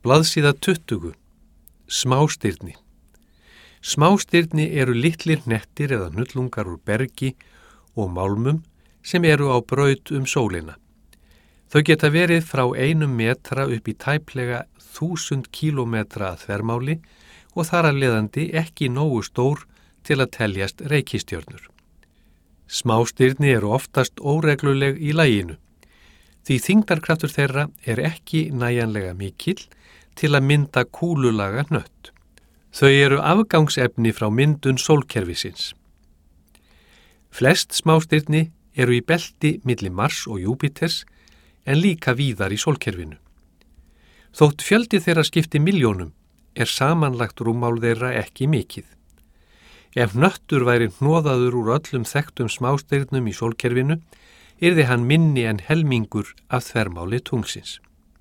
Blaðsíða 20. Smástirni. Smástirni eru litlir hnettir eða hnullungar úr bergi og málmum sem eru á braut sólina. Þau geta verið frá 1 metra upp í tæplega 1000 kílómetra að þvermáli og þar af leiðandi ekki nógu stór til að teljast reikistjörnur. Smástirni eru oftast óregluleg í laginu, því þyngdarkraftur þeirra er ekki nægjanlega mikill til að mynda kúlulaga hnött. Þau eru afgangsefni frá myndun sólkerfisins. Flest smástirni eru í belti milli Mars og Júpíters en líka víðar í sólkerfinu. Þótt fjöldi þeirra skipti milljónum er samanlagt rúmmál þeirra ekki mikið. Ef hnöttur væri hnoðaður úr öllum þekktum smástirnum í sólkerfinu, yrði hann minni en helmingur af þvermáli tunglsins.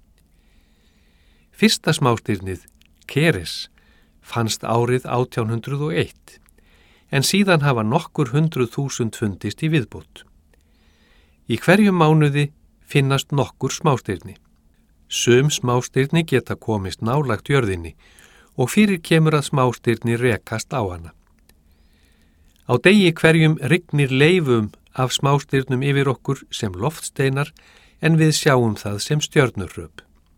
Fyrsta smástirnið, Ceres, fannst árið 1801, en síðan hafa nokkur 100.000 fundist í viðbót. Í hverjum mánuði finnast nokkur smástirni. Sum smástirni geta komist nálægt jörðinni og fyrir kemur að smástirni rekast á hana. Á degi hverjum rignir leifum af smástirnum yfir okkur sem loftsteinar en við sjáum það sem stjörnurröp.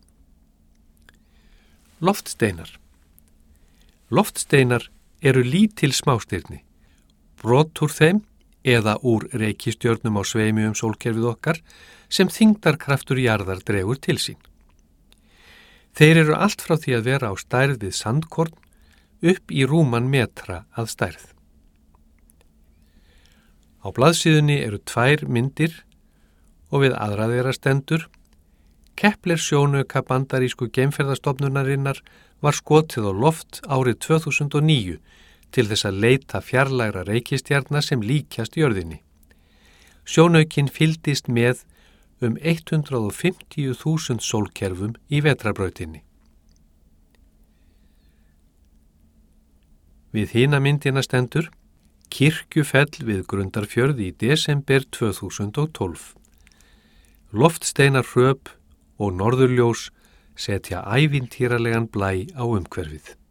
Loftsteinar. Loftsteinar eru lítil smástirni. Brot úr þeim eða úr reikistjörnum á sveimi sólkerfið okkar sem þyngdarkraftur jarðar dregur til sín. Þeir eru allt frá því að vera á stærð við sandkorn upp í rúman metra að stærð. Á blaðsíðunni eru 2 myndir og við aðra þeirra stendur: Kepler sjónauka bandarísku geimferðastofnunarinnar var skotið á loft árið 2009 til þess að leita fjarlægra reikistjarna sem líkjast jörðinni. Sjónaukinn fylgdist með 150.000 sólkerfum í vetrarbrautinni. Við hina myndina stendur: Kirkjufell við Grundarfjörð í desember 2012. Loftsteinar hröp og norðurljós setja ævintýralegan blæ á umhverfið.